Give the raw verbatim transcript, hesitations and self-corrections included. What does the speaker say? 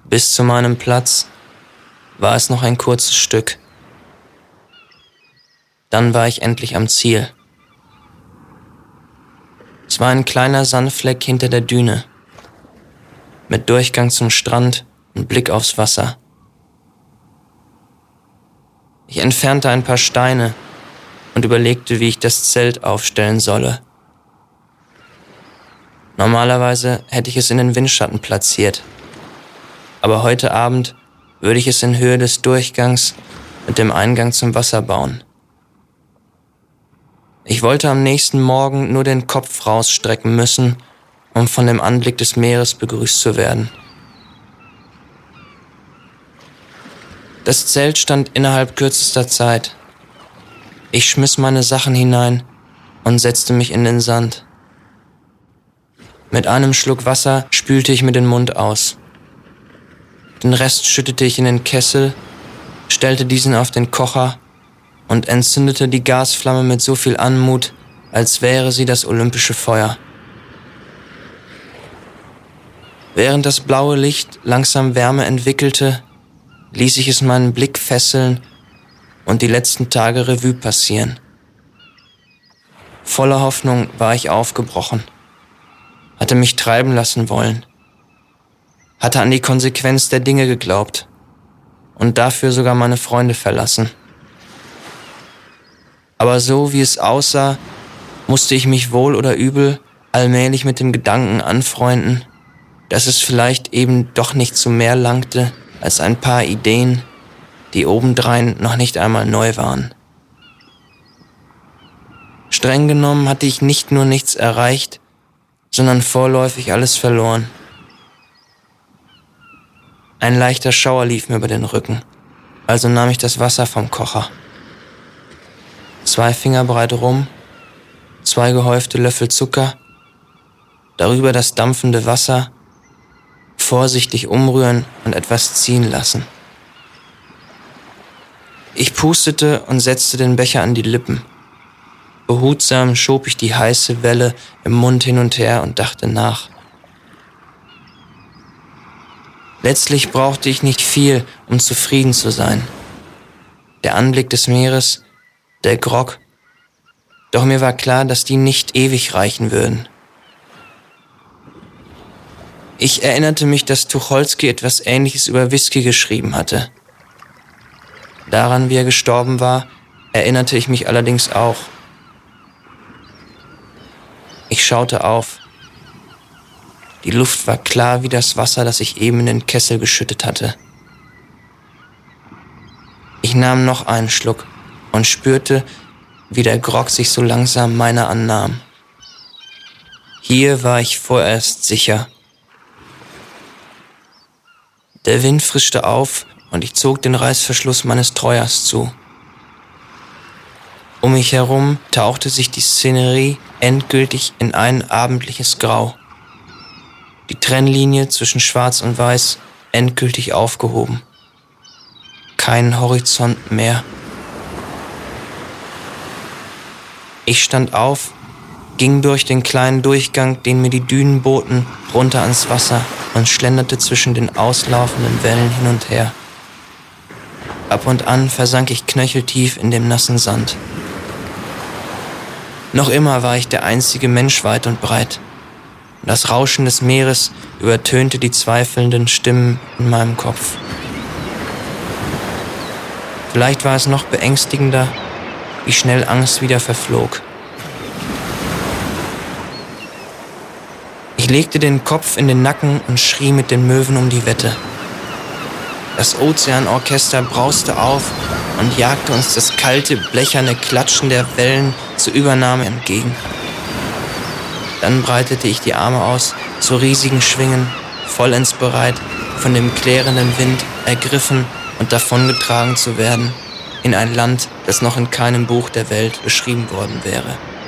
Bis zu meinem Platz war es noch ein kurzes Stück. Dann war ich endlich am Ziel. Es war ein kleiner Sandfleck hinter der Düne, mit Durchgang zum Strand und Blick aufs Wasser. Ich entfernte ein paar Steine und überlegte, wie ich das Zelt aufstellen solle. Normalerweise hätte ich es in den Windschatten platziert, aber heute Abend würde ich es in Höhe des Durchgangs mit dem Eingang zum Wasser bauen. Ich wollte am nächsten Morgen nur den Kopf rausstrecken müssen, um von dem Anblick des Meeres begrüßt zu werden. Das Zelt stand innerhalb kürzester Zeit. Ich schmiss meine Sachen hinein und setzte mich in den Sand. Mit einem Schluck Wasser spülte ich mir den Mund aus. Den Rest schüttete ich in den Kessel, stellte diesen auf den Kocher und entzündete die Gasflamme mit so viel Anmut, als wäre sie das olympische Feuer. Während das blaue Licht langsam Wärme entwickelte, ließ ich es meinen Blick fesseln und die letzten Tage Revue passieren. Voller Hoffnung war ich aufgebrochen, hatte mich treiben lassen wollen, hatte an die Konsequenz der Dinge geglaubt und dafür sogar meine Freunde verlassen. Aber so wie es aussah, musste ich mich wohl oder übel allmählich mit dem Gedanken anfreunden, dass es vielleicht eben doch nicht zu mehr langte als ein paar Ideen, die obendrein noch nicht einmal neu waren. Streng genommen hatte ich nicht nur nichts erreicht, sondern vorläufig alles verloren. Ein leichter Schauer lief mir über den Rücken, also nahm ich das Wasser vom Kocher. Zwei Finger breit rum, zwei gehäufte Löffel Zucker, darüber das dampfende Wasser, vorsichtig umrühren und etwas ziehen lassen. Ich pustete und setzte den Becher an die Lippen. Behutsam schob ich die heiße Welle im Mund hin und her und dachte nach. Letztlich brauchte ich nicht viel, um zufrieden zu sein. Der Anblick des Meeres, der Grog, doch mir war klar, dass die nicht ewig reichen würden. Ich erinnerte mich, dass Tucholsky etwas Ähnliches über Whisky geschrieben hatte. Daran, wie er gestorben war, erinnerte ich mich allerdings auch. Ich schaute auf. Die Luft war klar wie das Wasser, das ich eben in den Kessel geschüttet hatte. Ich nahm noch einen Schluck und spürte, wie der Grog sich so langsam meiner annahm. Hier war ich vorerst sicher. Der Wind frischte auf und ich zog den Reißverschluss meines Treuers zu. Um mich herum tauchte sich die Szenerie endgültig in ein abendliches Grau. Die Trennlinie zwischen Schwarz und Weiß endgültig aufgehoben. Kein Horizont mehr. Ich stand auf, ging durch den kleinen Durchgang, den mir die Dünen boten, runter ans Wasser und schlenderte zwischen den auslaufenden Wellen hin und her. Ab und an versank ich knöcheltief in dem nassen Sand. Noch immer war ich der einzige Mensch weit und breit. Das Rauschen des Meeres übertönte die zweifelnden Stimmen in meinem Kopf. Vielleicht war es noch beängstigender, wie schnell Angst wieder verflog. Ich legte den Kopf in den Nacken und schrie mit den Möwen um die Wette. Das Ozeanorchester brauste auf und jagte uns das kalte, blecherne Klatschen der Wellen zur Übernahme entgegen. Dann breitete ich die Arme aus zu riesigen Schwingen, vollends bereit, von dem klärenden Wind ergriffen und davongetragen zu werden in ein Land, das noch in keinem Buch der Welt beschrieben worden wäre.